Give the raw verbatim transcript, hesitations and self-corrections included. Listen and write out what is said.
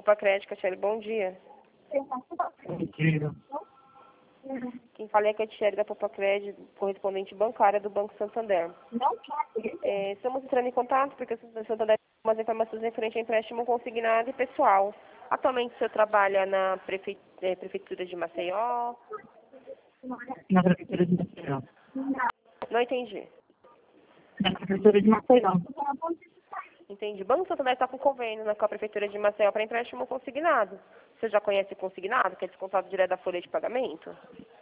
Popacred, Catiele, bom dia. Mentira. Quem fala é a Catiele da Popacred, correspondente bancária do Banco Santander. É, estamos entrando em contato porque o Santander tem umas informações referentes a empréstimo consignado e pessoal. Atualmente o senhor trabalha na prefe... é, Prefeitura de Maceió? Na Prefeitura de Maceió. Não entendi. Na Prefeitura de Maceió. Entendi. O Banco Santander está com convênio, né, com a Prefeitura de Maceió para empréstimo consignado. Você já conhece o consignado, que é descontado direto da folha de pagamento?